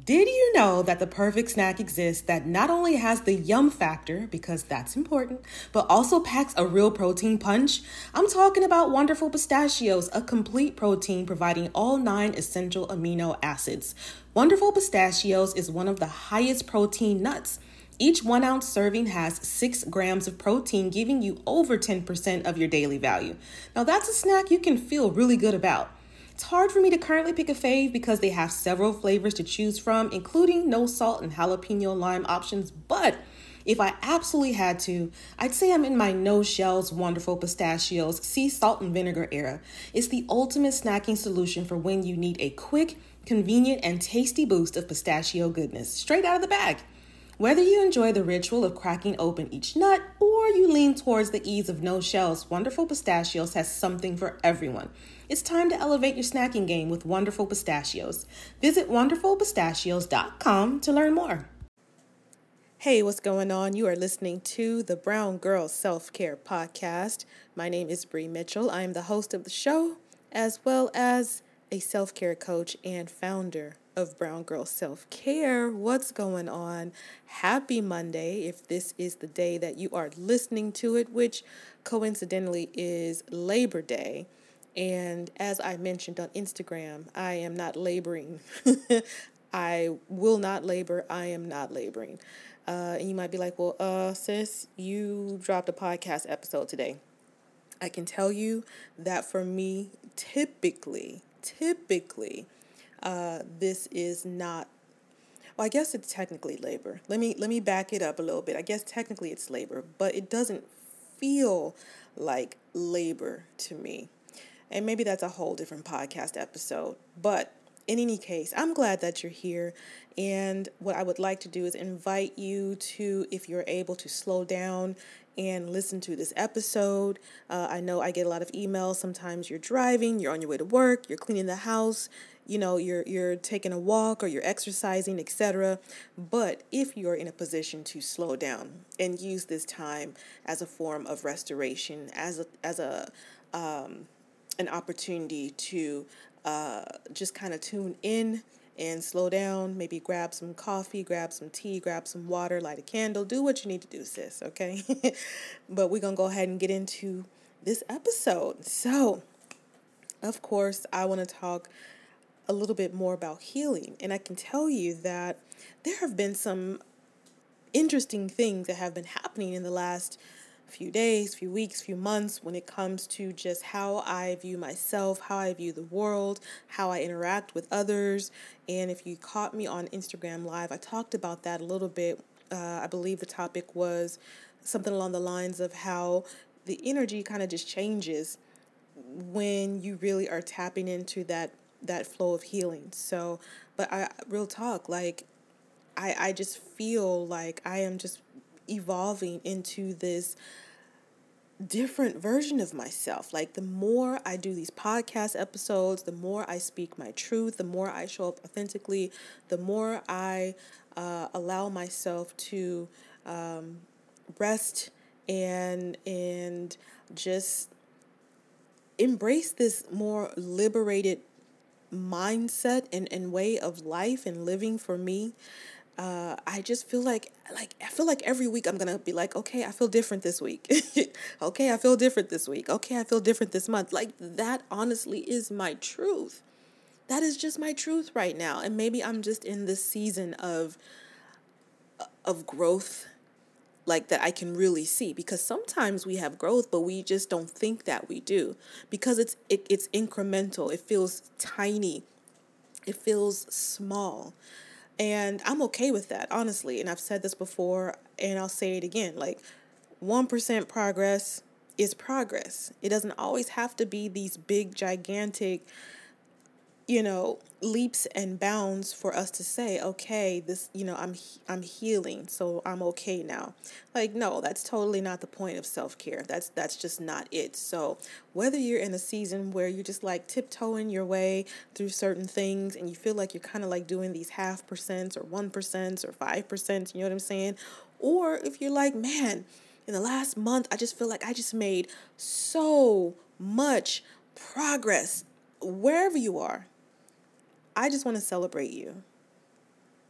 Did you know that the perfect snack exists that not only has the yum factor, because that's important, but also packs a real protein punch? I'm talking about Wonderful Pistachios, a complete protein providing all 9 essential amino acids. Wonderful Pistachios is one of the highest protein nuts. Each 1 ounce serving has 6 grams of protein, giving you over 10% of your daily value. Now that's a snack you can feel really good about. It's hard for me to currently pick a fave because they have several flavors to choose from, including no salt and jalapeno lime options. But if I absolutely had to, I'd say I'm in my no shells Wonderful Pistachios sea salt and vinegar era. It's the ultimate snacking solution for when you need a quick, convenient, and tasty boost of pistachio goodness straight out of the bag. Whether you enjoy the ritual of cracking open each nut or you lean towards the ease of no shells, Wonderful Pistachios has something for everyone. It's time to elevate your snacking game with Wonderful Pistachios. Visit wonderfulpistachios.com to learn more. Hey, what's going on? You are listening to the Brown Girl Self-Care Podcast. My name is Bree Mitchell. I am the host of the show, as well as a self-care coach and founder of Brown Girl Self-Care. What's going on? Happy Monday, if this is the day that you are listening to it, which coincidentally is Labor Day. And as I mentioned on Instagram, I am not laboring. I will not labor. I am not laboring. And you might be like, well, sis, you dropped a podcast episode today. I can tell you that for me, typically, this is not, well, I guess it's technically labor. Let me back it up a little bit. I guess technically it's labor, but it doesn't feel like labor to me. And maybe that's a whole different podcast episode. But in any case, I'm glad that you're here. And what I would like to do is invite you to, if you're able to slow down and listen to this episode. I know I get a lot of emails. Sometimes you're driving, you're on your way to work, you're cleaning the house, you're taking a walk or you're exercising, etc. But if you're in a position to slow down and use this time as a form of restoration, as an opportunity to just kind of tune in and slow down, maybe grab some coffee, grab some tea, grab some water, light a candle, do what you need to do, sis, okay? But we're going to go ahead and get into this episode. So, of course, I want to talk a little bit more about healing. And I can tell you that there have been some interesting things that have been happening in the last few days, few weeks, few months when it comes to just how I view myself, how I view the world, how I interact with others. And if you caught me on Instagram Live, I talked about that a little bit. I believe the topic was something along the lines of how the energy kind of just changes when you really are tapping into that flow of healing. So, but real talk, like I just feel like I am just evolving into this different version of myself. Like the more I do these podcast episodes, the more I speak my truth, the more I show up authentically, the more I allow myself to rest and just embrace this more liberated mindset and way of life and living for me. I just feel like every week I'm going to be like, okay, I feel different this week. Okay, I feel different this week. Okay, I feel different this month. Like that honestly is my truth. That is just my truth right now. And maybe I'm just in this season of growth, like that I can really see, because sometimes we have growth, but we just don't think that we do because it's incremental. It feels tiny. It feels small. And I'm okay with that, honestly. And I've said this before, and I'll say it again. Like, 1% progress is progress. It doesn't always have to be these big, gigantic, leaps and bounds for us to say, okay, this, I'm healing, so I'm okay now. Like, no, that's totally not the point of self-care. That's just not it. So whether you're in a season where you're just like tiptoeing your way through certain things and you feel like you're kind of like doing these 0.5% or 1% or 5%, you know what I'm saying? Or if you're like, man, in the last month, I just feel like I just made so much progress. Wherever you are, I just want to celebrate you.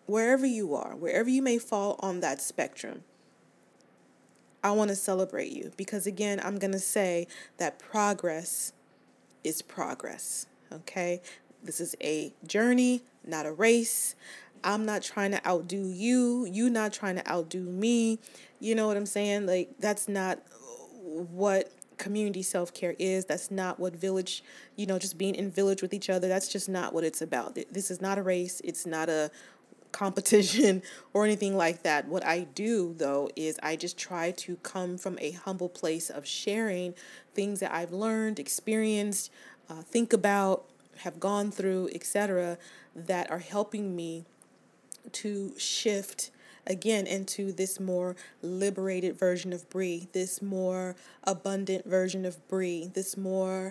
wherever you are, wherever you may fall on that spectrum, I want to celebrate you because, again, I'm going to say that progress is progress. Okay? This is a journey, not a race. I'm not trying to outdo you. You not trying to outdo me. You know what I'm saying? Like, that's not what community self-care is. That's not what village, just being in village with each other. That's just not what it's about. This is not a race. It's not a competition or anything like that. What I do, though, is I just try to come from a humble place of sharing things that I've learned, experienced, think about, have gone through, etc., that are helping me to shift again into this more liberated version of Bree, this more abundant version of Bree, this more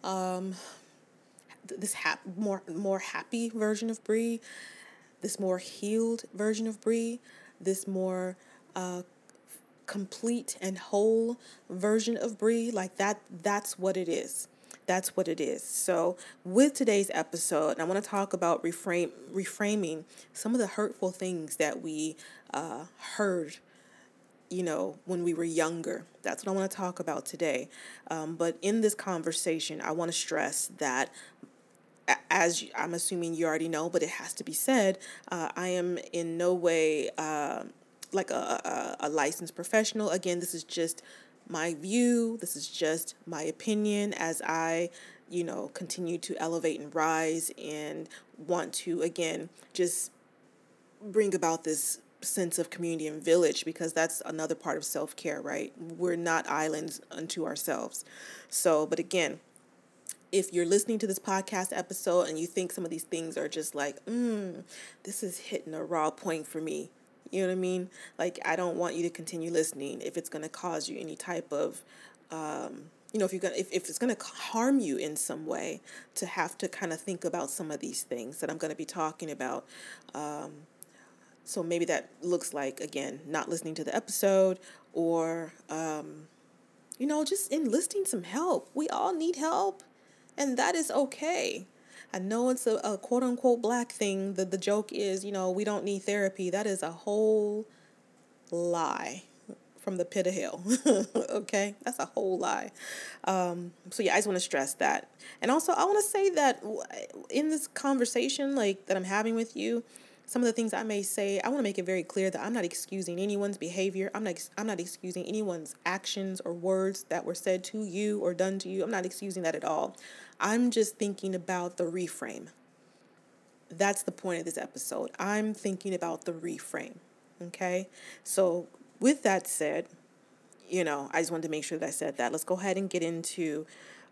more happy version of Bree, this more healed version of Bree, this more complete and whole version of Bree. Like that's what it is. That's what it is. So with today's episode, I want to talk about reframing some of the hurtful things that we heard, when we were younger. That's what I want to talk about today. But in this conversation, I want to stress that, as I'm assuming you already know, but it has to be said, I am in no way like a licensed professional. Again, this is just my view. This is just my opinion as I, continue to elevate and rise and want to, again, just bring about this sense of community and village, because that's another part of self-care, right? We're not islands unto ourselves. So, but again, if you're listening to this podcast episode and you think some of these things are just like, this is hitting a raw point for me, you know what I mean? Like, I don't want you to continue listening if it's going to cause you any type of, if it's going to harm you in some way, to have to kind of think about some of these things that I'm going to be talking about. So maybe that looks like, again, not listening to the episode, or, just enlisting some help. We all need help. And that is okay. I know it's a quote unquote Black thing. The joke is, we don't need therapy. That is a whole lie from the pit of hell. Okay? That's a whole lie. So yeah, I just want to stress that. And also, I want to say that in this conversation, like, that I'm having with you, some of the things I may say, I want to make it very clear that I'm not excusing anyone's behavior. I'm not excusing anyone's actions or words that were said to you or done to you. I'm not excusing that at all. I'm just thinking about the reframe. That's the point of this episode. I'm thinking about the reframe. Okay? So with that said, I just wanted to make sure that I said that. Let's go ahead and get into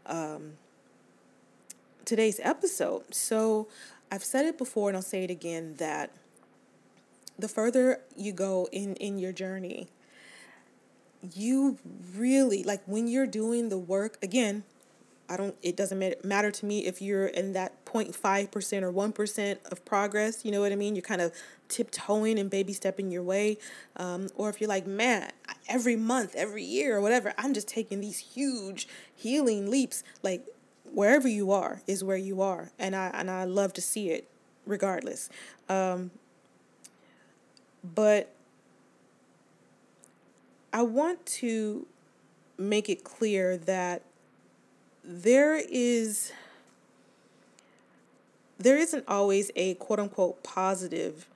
today's episode. So I've said it before and I'll say it again, that the further you go in your journey, you really, like, when you're doing the work, again, it doesn't matter to me if you're in that 0.5% or 1% of progress, you know what I mean? You're kind of tiptoeing and baby stepping your way. Or if you're like, man, every month, every year or whatever, I'm just taking these huge healing leaps. Like, wherever you are is where you are. And I love to see it regardless. But I want to make it clear that there isn't always a quote unquote positive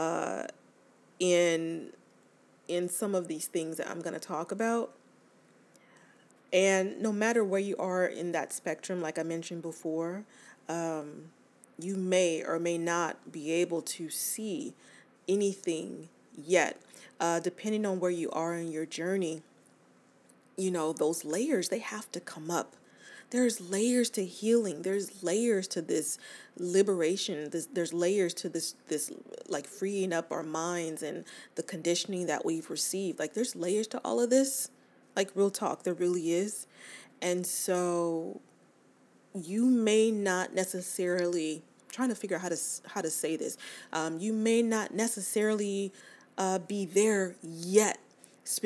in some of these things that I'm going to talk about. And no matter where you are in that spectrum, like I mentioned before, you may or may not be able to see anything yet, depending on where you are in your journey. Those layers, they have to come up. There's layers to healing. There's layers to this liberation. There's layers to this like freeing up our minds and the conditioning that we've received. Like, there's layers to all of this. Like, real talk, there really is. And so you may not necessarily, I'm trying to figure out how to say this. You may not necessarily be there yet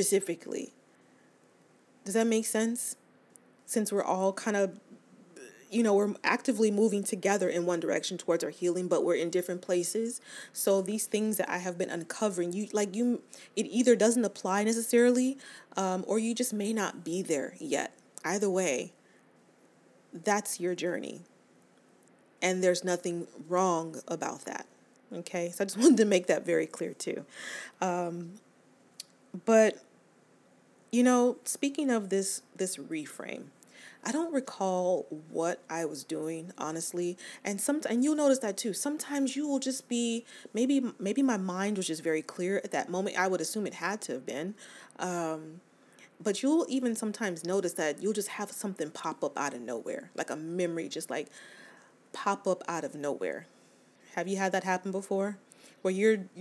specifically. Does that make sense? Since we're all kind of, we're actively moving together in one direction towards our healing, but we're in different places. So these things that I have been uncovering, it either doesn't apply necessarily, or you just may not be there yet. Either way, that's your journey. And there's nothing wrong about that. Okay. So I just wanted to make that very clear too. But, speaking of this reframe, I don't recall what I was doing, honestly. And you'll notice that too. Sometimes you will just be, maybe my mind was just very clear at that moment. I would assume it had to have been. But you'll even sometimes notice that you'll just have something pop up out of nowhere, like a memory just like pop up out of nowhere. Have you had that happen before? Where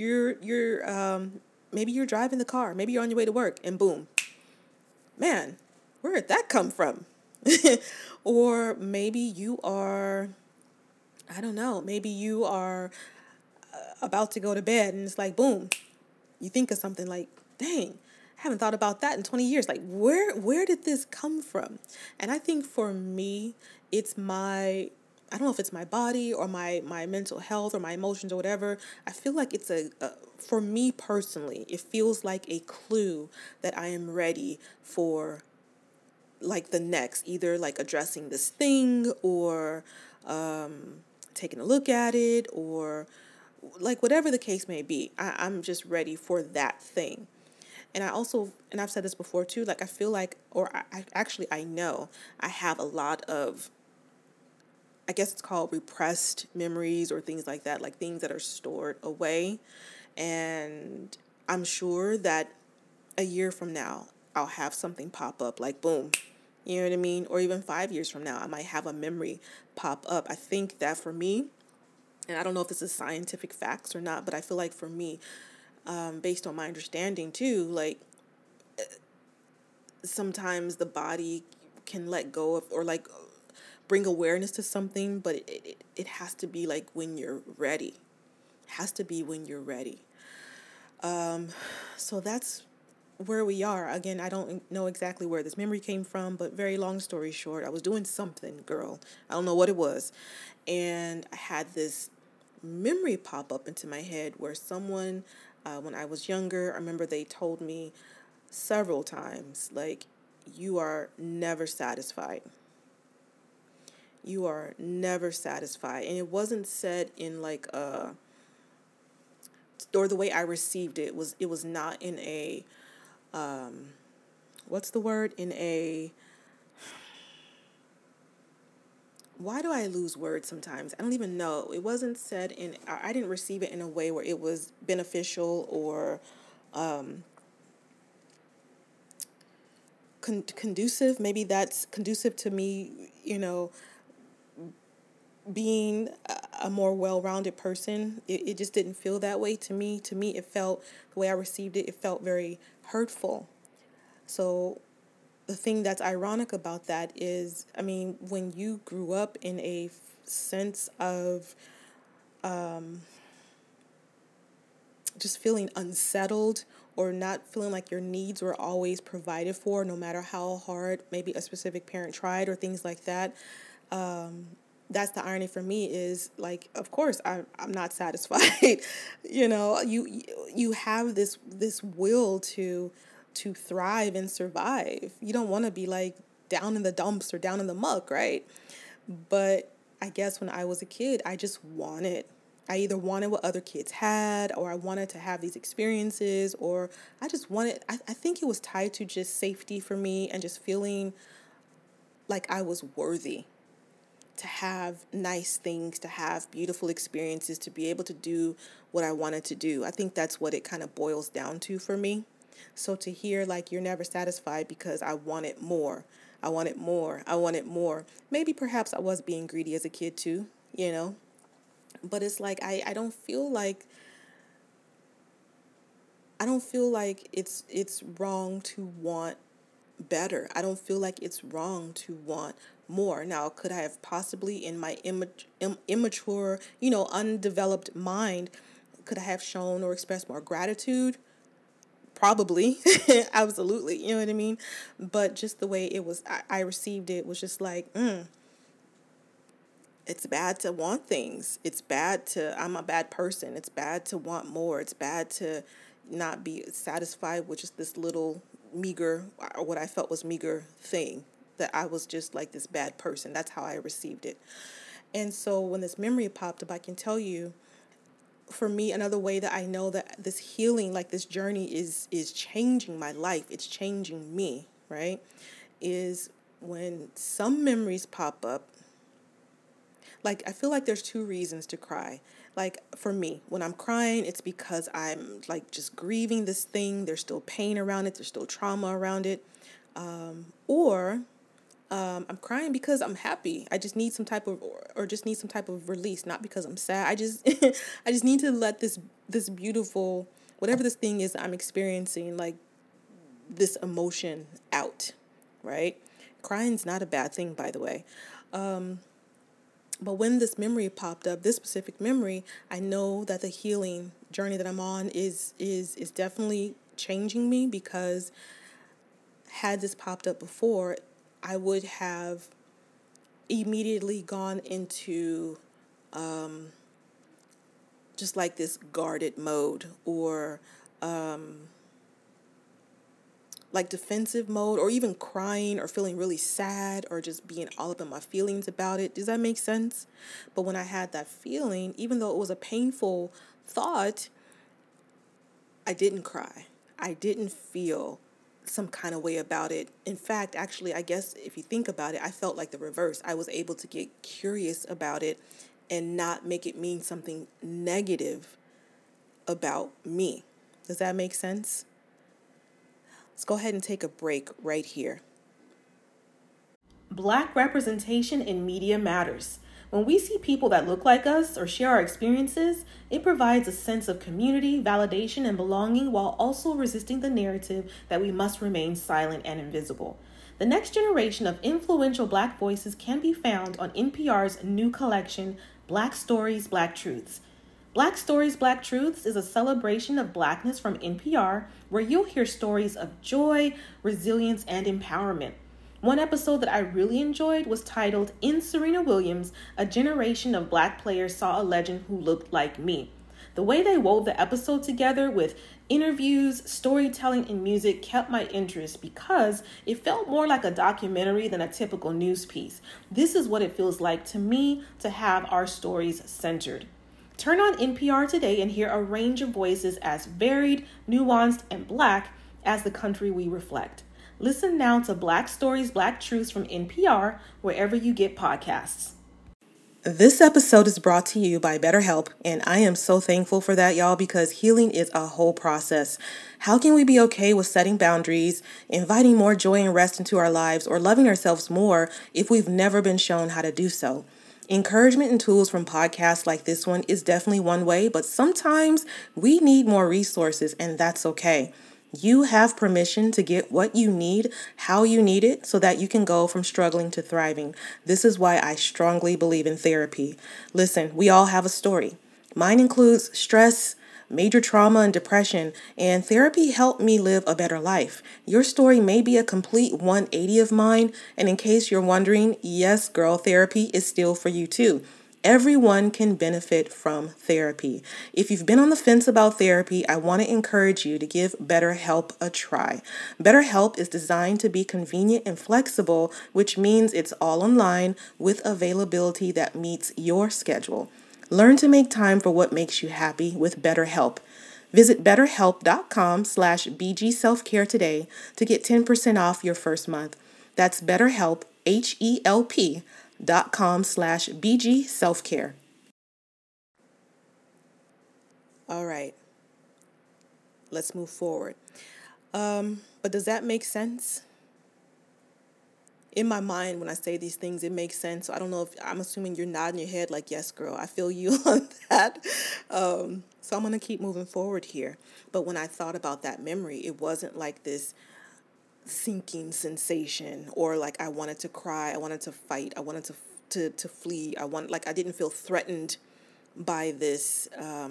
maybe you're driving the car, maybe you're on your way to work, and boom, man, where did that come from? Or maybe you are, I don't know, maybe you are about to go to bed and it's like, boom, you think of something like, dang, I haven't thought about that in 20 years. Like, where did this come from? And I think for me, I don't know if it's my body or my mental health or my emotions or whatever. I feel like it's for me personally, it feels like a clue that I am ready for like the next, either like addressing this thing or taking a look at it or like whatever the case may be. I'm just ready for that thing. And I've said this before too, like I feel like, or I know I have a lot of, I guess it's called repressed memories or things like that, like things that are stored away. And I'm sure that a year from now, I'll have something pop up like boom, you know what I mean? Or even 5 years from now, I might have a memory pop up. I think that for me, and I don't know if this is scientific facts or not, but I feel like for me, based on my understanding too, like sometimes the body can let go of or like bring awareness to something, but it has to be like when you're ready. It has to be when you're ready. So that's where we are. Again, I don't know exactly where this memory came from, but very long story short, I was doing something, girl. I don't know what it was. And I had this memory pop up into my head where someone, when I was younger, I remember they told me several times, like, you are never satisfied. You are never satisfied. And it wasn't said in like or the way I received it was not in a what's the word? In a, why do I lose words sometimes? I don't even know. It wasn't said in, I didn't receive it in a way where it was beneficial or conducive. Maybe that's conducive to me, being a more well-rounded person. It just didn't feel that way to me. To me, it felt, the way I received it, it felt very hurtful. So the thing that's ironic about that is, I mean, when you grew up in a sense of just feeling unsettled or not feeling like your needs were always provided for, no matter how hard maybe a specific parent tried or things like that, that's the irony for me is like, of course, I'm not satisfied. You have this will to thrive and survive. You don't want to be like down in the dumps or down in the muck, right? But I guess when I was a kid, I either wanted what other kids had, or I wanted to have these experiences, or I just wanted, I think it was tied to just safety for me and just feeling like I was worthy to have nice things, to have beautiful experiences, to be able to do what I wanted to do. I think that's what it kind of boils down to for me. So to hear like you're never satisfied because I wanted more, I wanted more, I wanted more. Maybe perhaps I was being greedy as a kid too, But it's like I don't feel like it's wrong to want better. I don't feel like it's wrong to want more. Now, could I have possibly in my immature, undeveloped mind, could I have shown or expressed more gratitude? Probably. Absolutely. You know what I mean? But just the way it was, I received it was just like, It's bad to want things. I'm a bad person. It's bad to want more. It's bad to not be satisfied with just this little meager, or what I felt was meager thing, that I was just like this bad person. That's how I received it. And so when this memory popped up, I can tell you, for me, another way that I know that this healing, like this journey is changing my life, it's changing me, right? Is when some memories pop up. Like, I feel like there's two reasons to cry. Like, for me, when I'm crying, it's because I'm like just grieving this thing. There's still pain around it. There's still trauma around it. Or I'm crying because I'm happy. I just need some type of, or just need some type of release, not because I'm sad. I just, I just need to let this beautiful, whatever this thing is I'm experiencing, like this emotion out, right? Crying's not a bad thing, by the way. But when this memory popped up, this specific memory, I know that the healing journey that I'm on is definitely changing me, because had this popped up before, I would have immediately gone into just like this guarded mode, or like defensive mode, or even crying or feeling really sad, or just being all up in my feelings about it. Does that make sense? But when I had that feeling, even though it was a painful thought, I didn't cry. I didn't feel some kind of way about it. In fact, actually, I guess if you think about it, I felt like the reverse. I was able to get curious about it and not make it mean something negative about me. Does that make sense? Let's go ahead and take a break right here. Black representation in media matters. When we see people that look like us or share our experiences, it provides a sense of community, validation, and belonging, while also resisting the narrative that we must remain silent and invisible. The next generation of influential Black voices can be found on NPR's new collection, Black Stories, Black Truths. Black Stories, Black Truths is a celebration of Blackness from NPR, where you'll hear stories of joy, resilience, and empowerment. One episode that I really enjoyed was titled, "In Serena Williams, a generation of Black players saw a legend who looked like me." The way they wove the episode together with interviews, storytelling, and music kept my interest, because it felt more like a documentary than a typical news piece. This is what it feels like to me to have our stories centered. Turn on NPR today and hear a range of voices as varied, nuanced, and Black as the country we reflect. Listen now to Black Stories, Black Truths from NPR, wherever you get podcasts. This episode is brought to you by BetterHelp, and I am so thankful for that, y'all, because healing is a whole process. How can we be okay with setting boundaries, inviting more joy and rest into our lives, or loving ourselves more if we've never been shown how to do so? Encouragement and tools from podcasts like this one is definitely one way, but sometimes we need more resources, and that's okay. You have permission to get what you need, how you need it, so that you can go from struggling to thriving. This is why I strongly believe in therapy. Listen, we all have a story. Mine includes stress, major trauma, and depression, and therapy helped me live a better life. Your story may be a complete 180 of mine, and in case you're wondering, yes, girl, therapy is still for you too. Everyone can benefit from therapy. If you've been on the fence about therapy, I want to encourage you to give BetterHelp a try. BetterHelp is designed to be convenient and flexible, which means it's all online with availability that meets your schedule. Learn to make time for what makes you happy with BetterHelp. Visit betterhelp.com/BG Self-Care today to get 10% off your first month. That's BetterHelp, HELP.com/BG Self-Care. All right, let's move forward. But does that make sense? In my mind, when I say these things, it makes sense. So I don't know if, I'm assuming you're nodding your head like, yes, girl, I feel you on that. So I'm going to keep moving forward here. But when I thought about that memory, it wasn't like this sinking sensation, or like I wanted to cry, I wanted to fight, I wanted to flee. I didn't feel threatened by this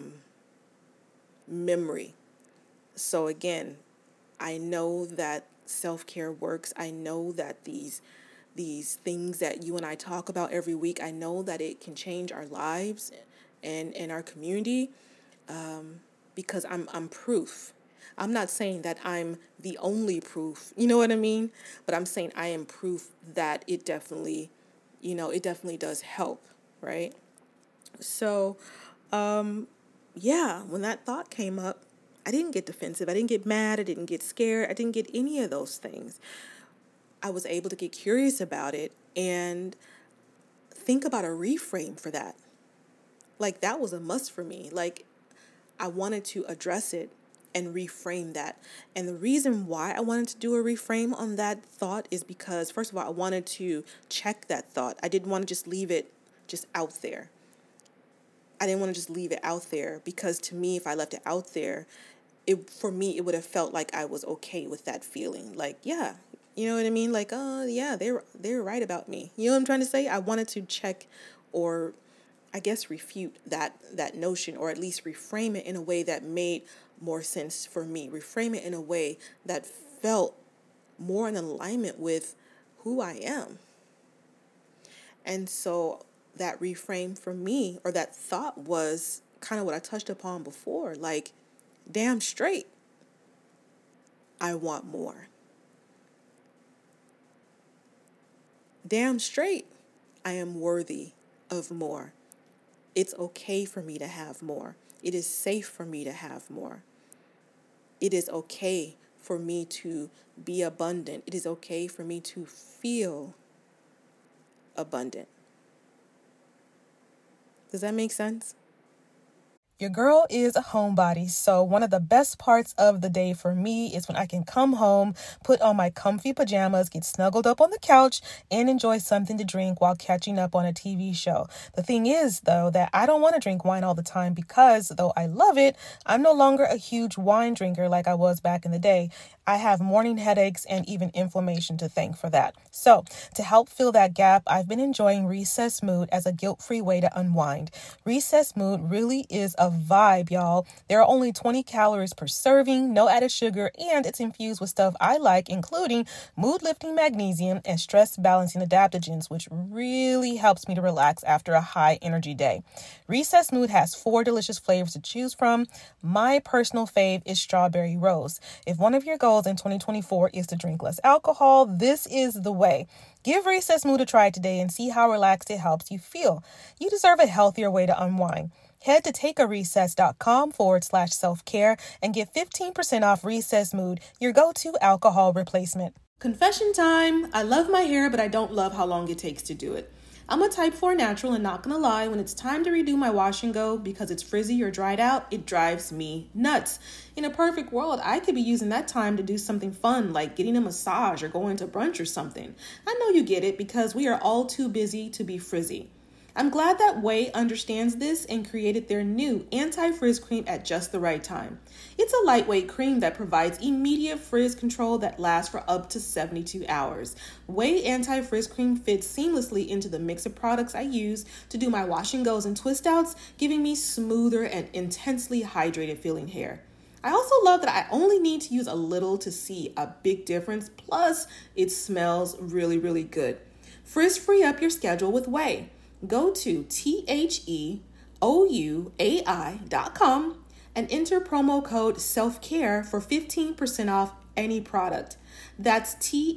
memory. So again, I know that self-care works. I know that these these things that you and I talk about every week, I know that it can change our lives and our community, because I'm proof. I'm not saying that I'm the only proof, you know what I mean? But I'm saying I am proof that it definitely does help, right? So, yeah, when that thought came up, I didn't get defensive. I didn't get mad. I didn't get scared. I didn't get any of those things. I was able to get curious about it and think about a reframe for that. Like, that was a must for me. Like, I wanted to address it and reframe that. And the reason why I wanted to do a reframe on that thought is because, first of all, I wanted to check that thought. I didn't want to just leave it just out there. I didn't want to just leave it out there, because to me, if I left it out there, for me, it would have felt like I was okay with that feeling. Like, yeah, you know what I mean? Like, yeah, they're right about me. You know what I'm trying to say? I wanted to check, or I guess refute that notion, or at least reframe it in a way that made more sense for me. Reframe it in a way that felt more in alignment with who I am. And so that reframe for me, or that thought, was kind of what I touched upon before. Like, damn straight, I want more. Damn straight, I am worthy of more. It's okay for me to have more. It is safe for me to have more. It is okay for me to be abundant. It is okay for me to feel abundant. Does that make sense? Your girl is a homebody, so one of the best parts of the day for me is when I can come home, put on my comfy pajamas, get snuggled up on the couch, and enjoy something to drink while catching up on a TV show. The thing is, though, that I don't want to drink wine all the time because, though I love it, I'm no longer a huge wine drinker like I was back in the day. I have morning headaches and even inflammation to thank for that. So, to help fill that gap, I've been enjoying Recess Mood as a guilt-free way to unwind. Recess Mood really is a vibe, y'all. There are only 20 calories per serving, no added sugar, and it's infused with stuff I like, including mood-lifting magnesium and stress-balancing adaptogens, which really helps me to relax after a high-energy day. Recess Mood has 4 delicious flavors to choose from. My personal fave is strawberry rose. If one of your goals in 2024 is to drink less alcohol, this is the way. Give Recess Mood a try today and see how relaxed it helps you feel. You deserve a healthier way to unwind. Head to takearecess.com/self-care and get 15% off Recess Mood, your go-to alcohol replacement. Confession time. I love my hair, but I don't love how long it takes to do it. I'm a type 4 natural, and not gonna lie, when it's time to redo my wash and go because it's frizzy or dried out, it drives me nuts. In a perfect world, I could be using that time to do something fun, like getting a massage or going to brunch or something. I know you get it, because we are all too busy to be frizzy. I'm glad that Ouai understands this and created their new anti-frizz cream at just the right time. It's a lightweight cream that provides immediate frizz control that lasts for up to 72 hours. Ouai anti-frizz cream fits seamlessly into the mix of products I use to do my wash and goes and twist outs, giving me smoother and intensely hydrated feeling hair. I also love that I only need to use a little to see a big difference, plus it smells really, really good. Frizz-free up your schedule with Ouai. Go to THEOUAI.com and enter promo code SELFCARE for 15% off any product. That's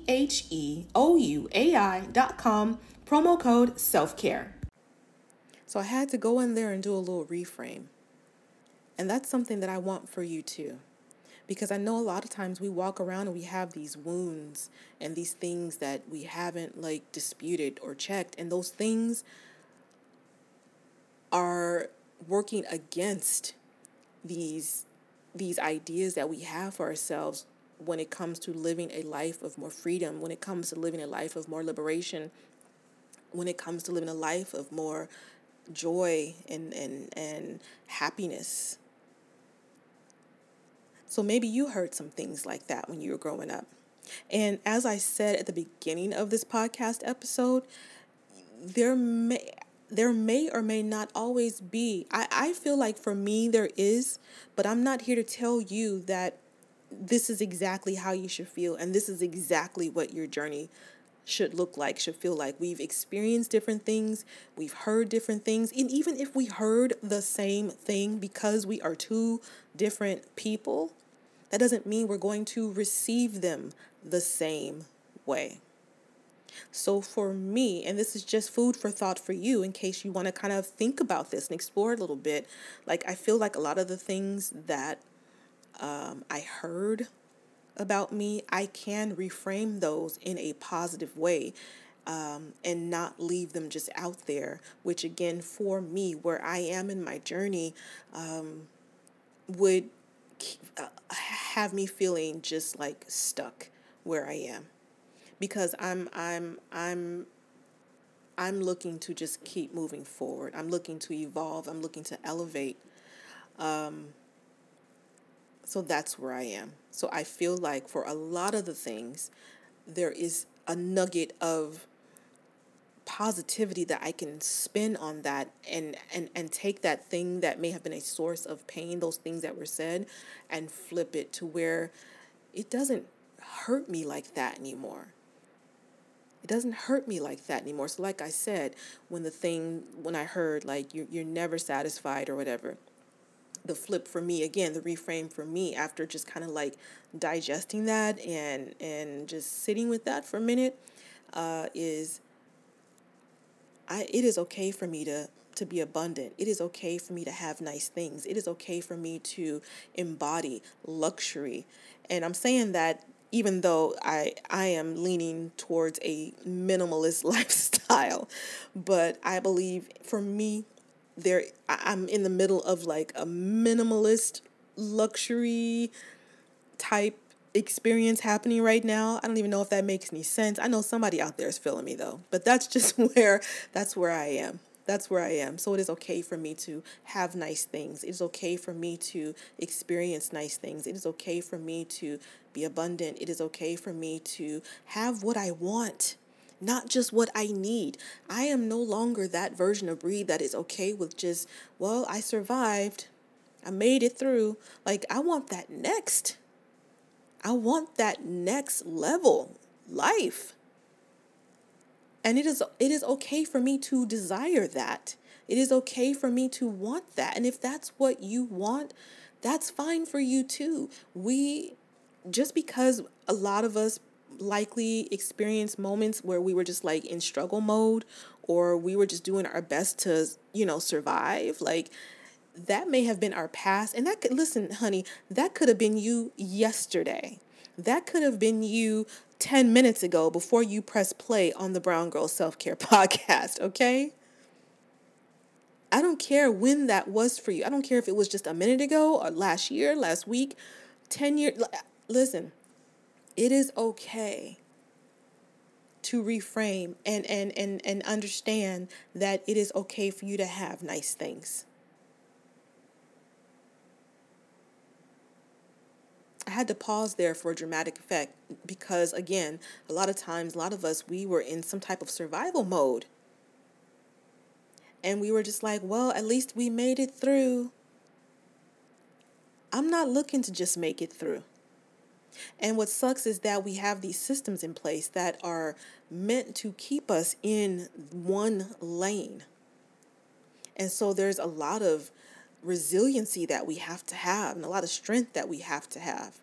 THEOUAI.com, promo code SELFCARE. So I had to go in there and do a little reframe. And that's something that I want for you too. Because I know a lot of times we walk around and we have these wounds and these things that we haven't disputed or checked. And those things are working against these ideas that we have for ourselves when it comes to living a life of more freedom, when it comes to living a life of more liberation, when it comes to living a life of more joy and happiness. So maybe you heard some things like that when you were growing up. And as I said at the beginning of this podcast episode, there may or may not always be. I feel like for me there is, but I'm not here to tell you that this is exactly how you should feel and this is exactly what your journey should look like, should feel like. We've experienced different things, we've heard different things, and even if we heard the same thing, because we are two different people, that doesn't mean we're going to receive them the same way. So for me, and this is just food for thought for you in case you want to kind of think about this and explore a little bit, like I feel like a lot of the things that I heard about me, I can reframe those in a positive way, and not leave them just out there, which again, for me, where I am in my journey, would have me feeling just like stuck where I am, because I'm looking to just keep moving forward. I'm looking to evolve. I'm looking to elevate. So that's where I am. So I feel like for a lot of the things, there is a nugget of positivity that I can spin on that, and take that thing that may have been a source of pain, those things that were said, and flip it to where it doesn't hurt me like that anymore. It doesn't hurt me like that anymore. So like I said, when I heard like you're never satisfied or whatever, the flip for me, again, the reframe for me after just kind of like digesting that and just sitting with that for a minute, is it is okay for me to be abundant. It is okay for me to have nice things. It is okay for me to embody luxury. And I'm saying that even though I am leaning towards a minimalist lifestyle, but I believe for me, I'm in the middle of like a minimalist luxury type experience happening right now. I don't even know if that makes any sense. I know somebody out there is feeling me though, but that's just that's where I am. That's where I am. So it is okay for me to have nice things. It is okay for me to experience nice things. It is okay for me to be abundant. It is okay for me to have what I want, not just what I need. I am no longer that version of Bree that is okay with just, well, I survived. I made it through. Like, I want that next. I want that next level life. And it is okay for me to desire that. It is okay for me to want that. And if that's what you want, that's fine for you too. Just because a lot of us likely experience moments where we were just like in struggle mode, or we were just doing our best to, survive, like that may have been our past. And listen, honey, that could have been you yesterday. That could have been you 10 minutes ago before you press play on the Brown Girl Self-Care podcast, okay? I don't care when that was for you. I don't care if it was just a minute ago or last year, last week, 10 years. Listen, it is okay to reframe and understand that it is okay for you to have nice things. I had to pause there for a dramatic effect because, again, a lot of us, we were in some type of survival mode. And we were just like, well, at least we made it through. I'm not looking to just make it through. And what sucks is that we have these systems in place that are meant to keep us in one lane. And so there's a lot of resiliency that we have to have and a lot of strength that we have to have.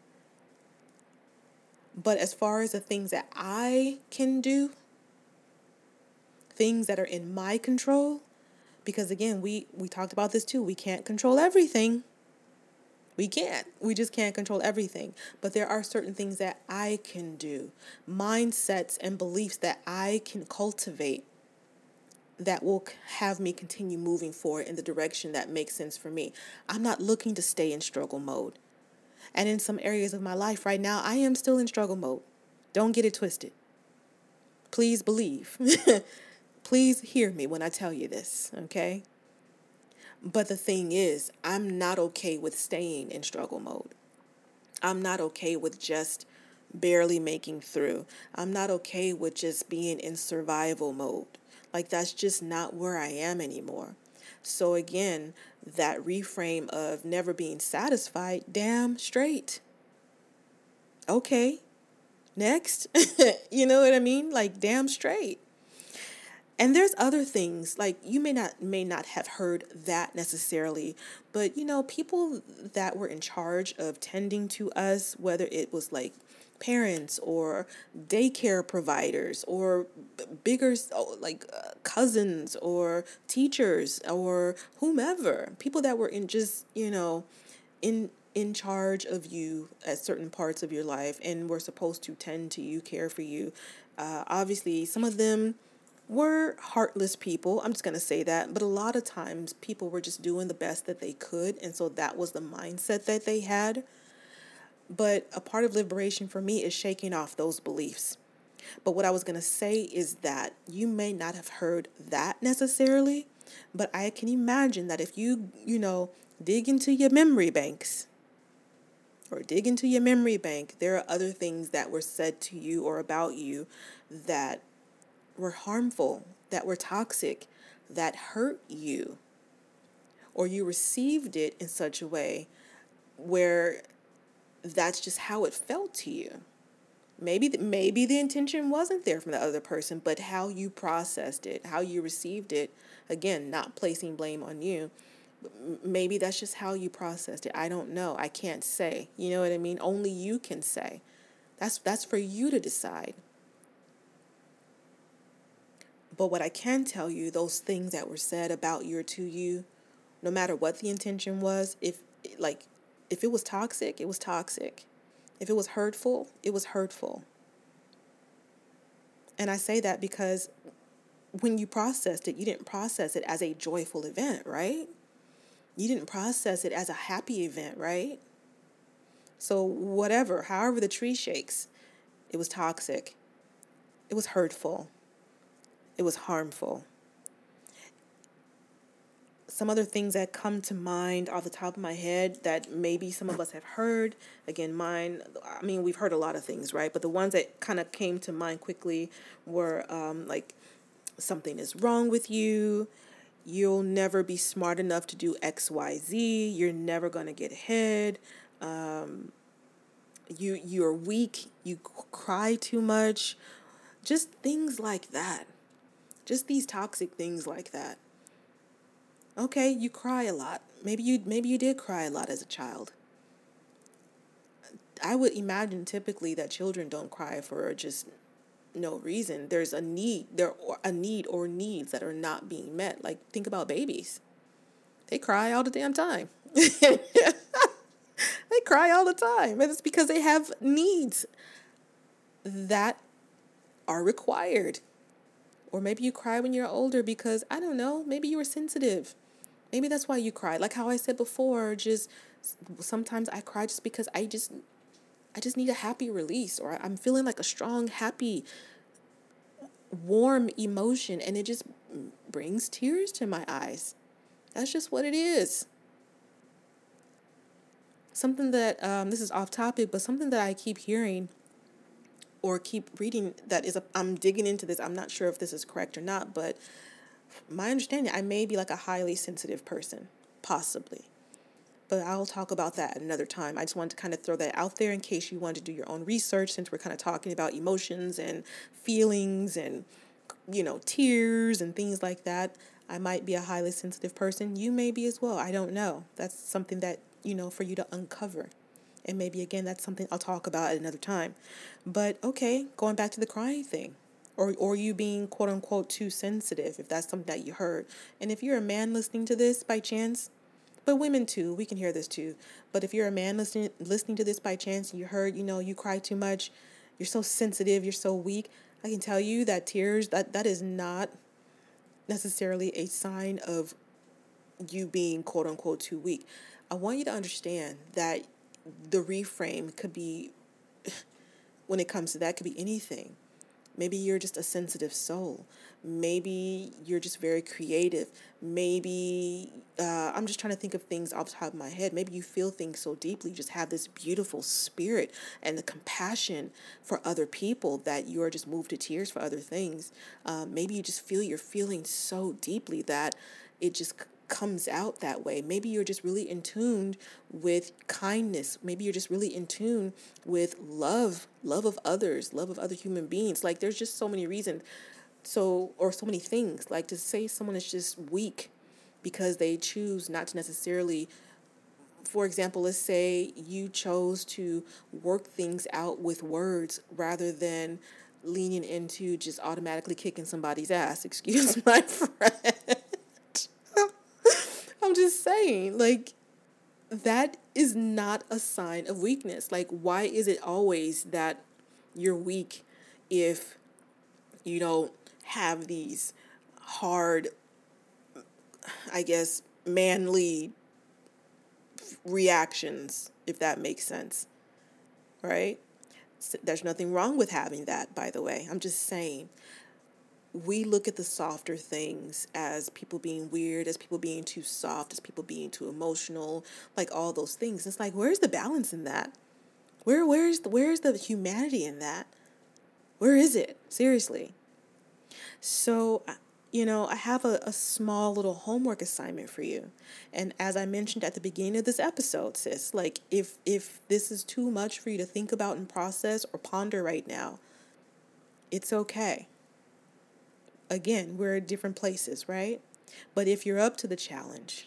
But as far as the things that I can do, things that are in my control, because again, we talked about this too. We can't control everything. We can't. We just can't control everything. But there are certain things that I can do, mindsets and beliefs that I can cultivate that will have me continue moving forward in the direction that makes sense for me. I'm not looking to stay in struggle mode. And in some areas of my life right now, I am still in struggle mode. Don't get it twisted. Please believe. Please hear me when I tell you this, okay? But the thing is, I'm not okay with staying in struggle mode. I'm not okay with just barely making through. I'm not okay with just being in survival mode. Like, that's just not where I am anymore. So again, that reframe of never being satisfied, damn straight. Okay, Next. You know what I mean? Like, damn straight. And there's other things like you may not have heard that necessarily, but people that were in charge of tending to us, whether it was like parents or daycare providers or bigger like cousins or teachers or whomever, people that were in just in charge of you at certain parts of your life and were supposed to tend to you, care for you. Obviously, some of them were heartless people. I'm just going to say that. But a lot of times people were just doing the best that they could. And so that was the mindset that they had. But a part of liberation for me is shaking off those beliefs. But what I was going to say is that you may not have heard that necessarily, but I can imagine that if dig into your memory banks or dig into your memory bank, there are other things that were said to you or about you that were harmful, that were toxic, that hurt you, or you received it in such a way where that's just how it felt to you. Maybe the intention wasn't there from the other person, but how you processed it, how you received it, again, not placing blame on you. Maybe that's just how you processed it. I don't know. I can't say. You know what I mean? Only you can say. That's for you to decide. But what I can tell you, those things that were said about you or to you, no matter what the intention was, if it was toxic, it was toxic. If it was hurtful, it was hurtful. And I say that because when you processed it, you didn't process it as a joyful event, right? You didn't process it as a happy event, right? So however the tree shakes, it was toxic. It was hurtful. It was harmful. Some other things that come to mind off the top of my head that maybe some of us have heard. Again, we've heard a lot of things, right? But the ones that kind of came to mind quickly were like, something is wrong with you. You'll never be smart enough to do X, Y, Z. You're never going to get ahead. You're weak. You cry too much. Just things like that. Just these toxic things like that. Okay, you cry a lot. Maybe you did cry a lot as a child. I would imagine typically that children don't cry for just no reason. There's a need. A need or needs that are not being met. Like, think about babies. They cry all the damn time. They cry all the time. And it's because they have needs that are required. Or maybe you cry when you're older because, I don't know, maybe you were sensitive. Maybe that's why you cry. Like how I said before, just sometimes I cry just because I just need a happy release, or I'm feeling like a strong, happy, warm emotion, and it just brings tears to my eyes. That's just what it is. Something that, this is off topic, but something that I keep hearing or keep reading I'm digging into this. I'm not sure if this is correct or not, but my understanding, I may be like a highly sensitive person, possibly. But I'll talk about that at another time. I just wanted to kind of throw that out there in case you wanted to do your own research, since we're kind of talking about emotions and feelings and, tears and things like that. I might be a highly sensitive person. You may be as well. I don't know. That's something that, for you to uncover. And maybe, again, that's something I'll talk about at another time. But, okay, going back to the crying thing. Or you being, quote unquote, too sensitive, if that's something that you heard. And if you're a man listening to this by chance, but women too, we can hear this too. But if you're a man listening to this by chance and you heard, you cry too much, you're so sensitive, you're so weak, I can tell you that tears, that is not necessarily a sign of you being, quote unquote, too weak. I want you to understand that the reframe could be, when it comes to that, could be anything. Maybe you're just a sensitive soul. Maybe you're just very creative. Maybe, I'm just trying to think of things off the top of my head. Maybe you feel things so deeply, you just have this beautiful spirit and the compassion for other people that you are just moved to tears for other things. Maybe you just feel your feelings so deeply that it just comes out that way. Maybe you're just really in tune with kindness. Maybe you're just really in tune with love of others, love of other human beings. Like, there's just so many reasons. Or so many things. Like, to say someone is just weak because they choose not to necessarily, for example, let's say you chose to work things out with words rather than leaning into just automatically kicking somebody's ass. Excuse my friend. I'm just saying, like, that is not a sign of weakness. Like, why is it always that you're weak if you don't have these hard, I guess, manly reactions, if that makes sense, right? There's nothing wrong with having that, by the way. I'm just saying, we look at the softer things as people being weird, as people being too soft, as people being too emotional, like all those things. It's like, where's the balance in that? Where's the humanity in that? Where is it? Seriously. So, I have a small little homework assignment for you. And as I mentioned at the beginning of this episode, sis, like, if this is too much for you to think about and process or ponder right now, it's okay. Again, we're at different places, right? But if you're up to the challenge,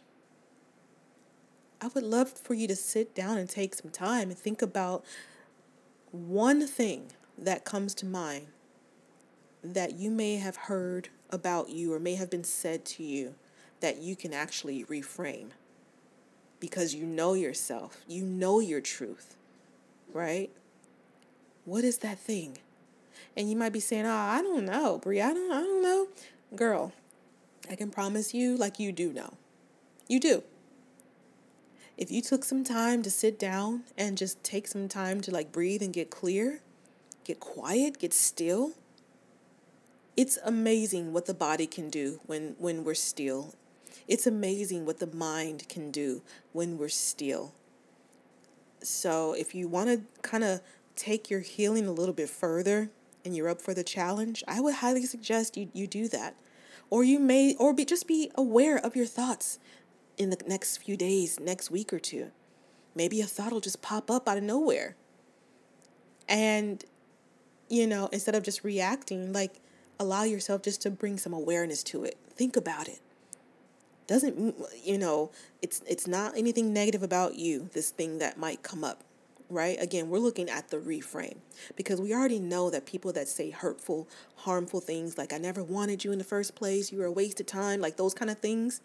I would love for you to sit down and take some time and think about one thing that comes to mind that you may have heard about you or may have been said to you that you can actually reframe, because you know yourself, you know your truth, right? What is that thing? And you might be saying, I don't know, Brie, I don't know. Girl, I can promise you, like, you do know. You do. If you took some time to sit down and just take some time to, like, breathe and get clear, get quiet, get still, it's amazing what the body can do when we're still. It's amazing what the mind can do when we're still. So if you want to kind of take your healing a little bit further and you're up for the challenge, I would highly suggest you do that. Or you may, just be aware of your thoughts in the next few days, next week or two. Maybe a thought will just pop up out of nowhere. And, instead of just reacting, like, allow yourself just to bring some awareness to it. Think about it. Doesn't, it's not anything negative about you, this thing that might come up, right? Again, we're looking at the reframe, because we already know that people that say hurtful, harmful things, like, I never wanted you in the first place, you were a waste of time, like those kind of things,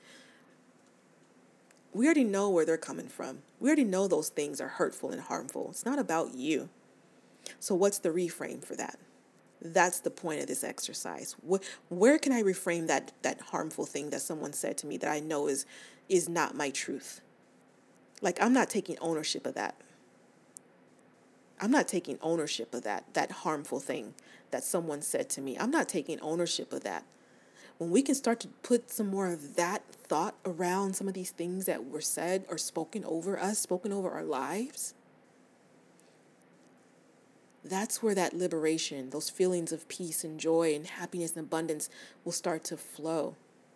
we already know where they're coming from. We already know those things are hurtful and harmful. It's not about you. So what's the reframe for that? That's the point of this exercise. Where can I reframe that harmful thing that someone said to me that I know is not my truth? Like, I'm not taking ownership of that. I'm not taking ownership of that harmful thing that someone said to me. I'm not taking ownership of that. When we can start to put some more of that thought around some of these things that were said or spoken over us, spoken over our lives, that's where that liberation, those feelings of peace and joy and happiness and abundance will start to flow.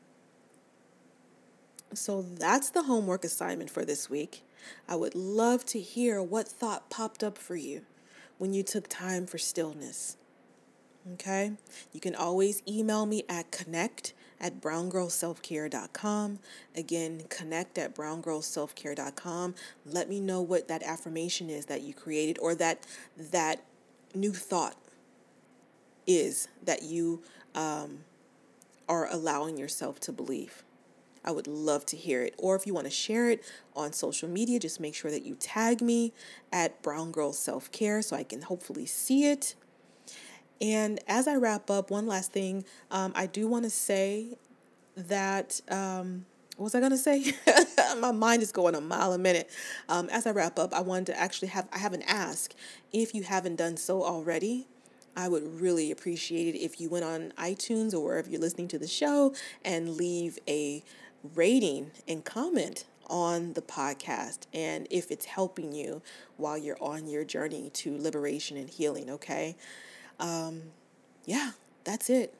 So that's the homework assignment for this week. I would love to hear what thought popped up for you when you took time for stillness. Okay? You can always email me at connect@browngirlselfcare.com. Again, connect@browngirlselfcare.com. Let me know what that affirmation is that you created, or that new thought is that you are allowing yourself to believe. I would love to hear it. Or if you want to share it on social media, just make sure that you tag me at Brown Girl Self Care so I can hopefully see it. And as I wrap up, one last thing, I do want to say that, what was I going to say? My mind is going a mile a minute. As I wrap up, I wanted to actually have an ask. If you haven't done so already, I would really appreciate it if you went on iTunes or wherever you're listening to the show and leave a rating and comment on the podcast, and if it's helping you while you're on your journey to liberation and healing, okay? Yeah, that's it.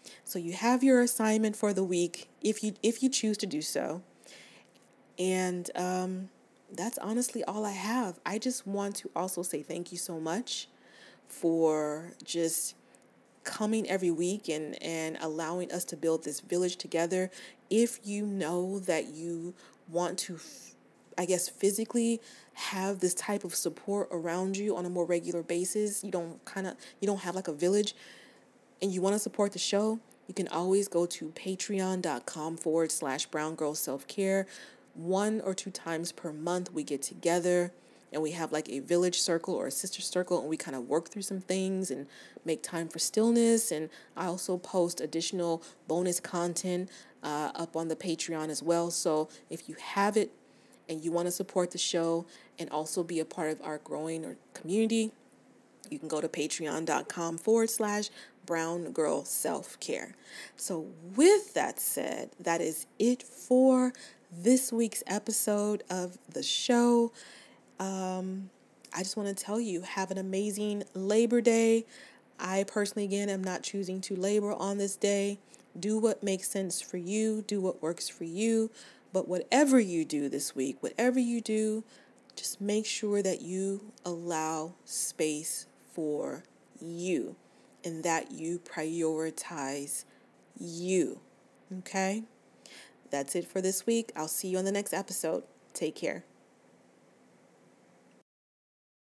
So you have your assignment for the week if you choose to do so. And that's honestly all I have. I just want to also say thank you so much for just coming every week and allowing us to build this village together. If you know that you want to, I guess, physically have this type of support around you on a more regular basis, you don't have like a village, and you want to support the show, you can always go to patreon.com/Brown Girl Self Care. 1 or 2 times per month we get together and we have like a village circle or a sister circle, and we kind of work through some things and make time for stillness. And I also post additional bonus content up on the Patreon as well. So if you have it and you want to support the show and also be a part of our growing community, you can go to patreon.com/Brown Girl Self Care. So with that said, that is it for this week's episode of the show. I just want to tell you, have an amazing Labor Day. I personally, again, am not choosing to labor on this day. Do what makes sense for you. Do what works for you. But whatever you do this week, whatever you do, just make sure that you allow space for you and that you prioritize you. Okay? That's it for this week. I'll see you on the next episode. Take care.